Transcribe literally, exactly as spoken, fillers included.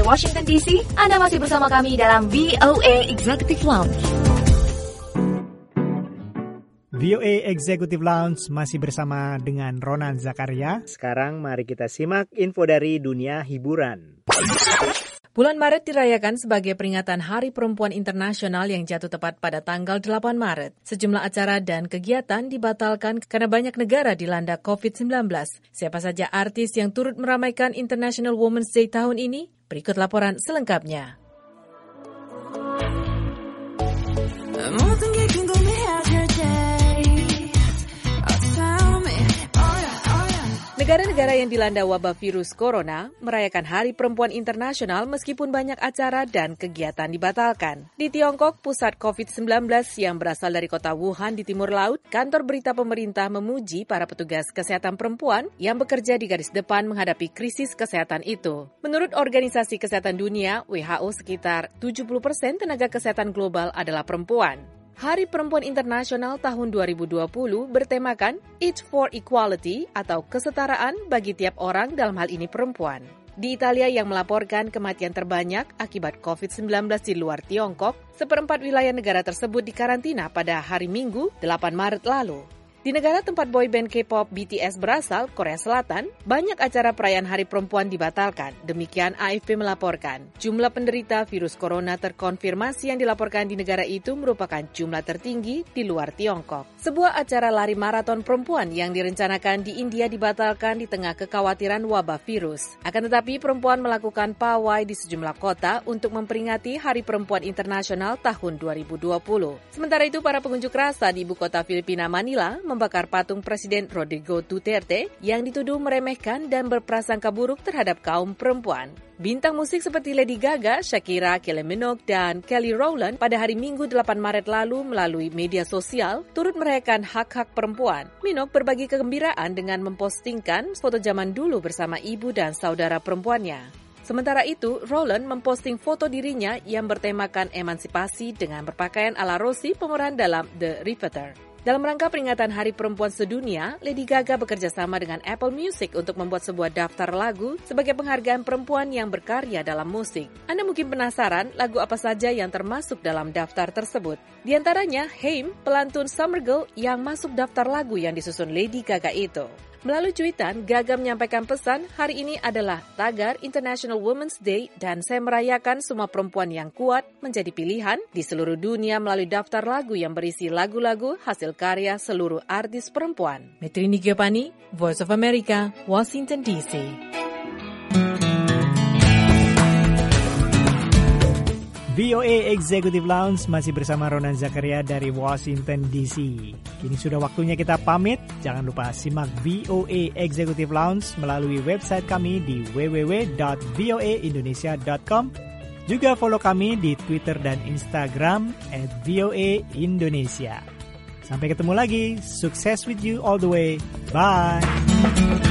dari Washington D C, Anda masih bersama kami dalam V O A Executive Lounge. V O A Executive Lounge masih bersama dengan Ronan Zakaria. Sekarang mari kita simak info dari dunia hiburan. Bulan Maret dirayakan sebagai peringatan Hari Perempuan Internasional yang jatuh tepat pada tanggal delapan Maret. Sejumlah acara dan kegiatan dibatalkan karena banyak negara dilanda covid sembilan belas. Siapa saja artis yang turut meramaikan International Women's Day tahun ini? Berikut laporan selengkapnya. Negara-negara yang dilanda wabah virus corona merayakan Hari Perempuan Internasional meskipun banyak acara dan kegiatan dibatalkan. Di Tiongkok, pusat covid sembilan belas yang berasal dari kota Wuhan di timur laut, kantor berita pemerintah memuji para petugas kesehatan perempuan yang bekerja di garis depan menghadapi krisis kesehatan itu. Menurut Organisasi Kesehatan Dunia, W H O, sekitar tujuh puluh persen tenaga kesehatan global adalah perempuan. Hari Perempuan Internasional tahun dua ribu dua puluh bertemakan Each for Equality atau kesetaraan bagi tiap orang, dalam hal ini perempuan. Di Italia yang melaporkan kematian terbanyak akibat covid sembilan belas di luar Tiongkok, seperempat wilayah negara tersebut dikarantina pada hari Minggu delapan Maret lalu. Di negara tempat boyband K-pop B T S berasal, Korea Selatan, banyak acara perayaan Hari Perempuan dibatalkan. Demikian A F P melaporkan. Jumlah penderita virus corona terkonfirmasi yang dilaporkan di negara itu merupakan jumlah tertinggi di luar Tiongkok. Sebuah acara lari maraton perempuan yang direncanakan di India dibatalkan di tengah kekhawatiran wabah virus. Akan tetapi, perempuan melakukan pawai di sejumlah kota untuk memperingati Hari Perempuan Internasional tahun dua ribu dua puluh. Sementara itu, para pengunjuk rasa di ibu kota Filipina, Manila, membakar patung Presiden Rodrigo Duterte yang dituduh meremehkan dan berprasangka buruk terhadap kaum perempuan. Bintang musik seperti Lady Gaga, Shakira, Kylie Minogue, dan Kelly Rowland pada hari Minggu delapan Maret lalu melalui media sosial turut merayakan hak-hak perempuan. Minogue berbagi kegembiraan dengan mempostingkan foto zaman dulu bersama ibu dan saudara perempuannya. Sementara itu, Rowland memposting foto dirinya yang bertemakan emansipasi dengan berpakaian ala Rosie, pemeran dalam The Riveter. Dalam rangka peringatan Hari Perempuan Sedunia, Lady Gaga bekerja sama dengan Apple Music untuk membuat sebuah daftar lagu sebagai penghargaan perempuan yang berkarya dalam musik. Anda mungkin penasaran lagu apa saja yang termasuk dalam daftar tersebut. Di antaranya, Haim, pelantun Summer Girl yang masuk daftar lagu yang disusun Lady Gaga itu. Melalui cuitan, Gaga menyampaikan pesan, hari ini adalah tagar International Women's Day dan saya merayakan semua perempuan yang kuat menjadi pilihan di seluruh dunia melalui daftar lagu yang berisi lagu-lagu hasil karya seluruh artis perempuan. Metrini Giovanni, Voice of America, Washington D C. V O A Executive Lounge masih bersama Ronan Zakaria dari Washington D C. Kini sudah waktunya kita pamit. Jangan lupa simak V O A Executive Lounge melalui website kami di w w w dot v o a indonesia dot com. Juga follow kami di Twitter dan Instagram at V O A Indonesia. Sampai ketemu lagi. Sukses with you all the way. Bye.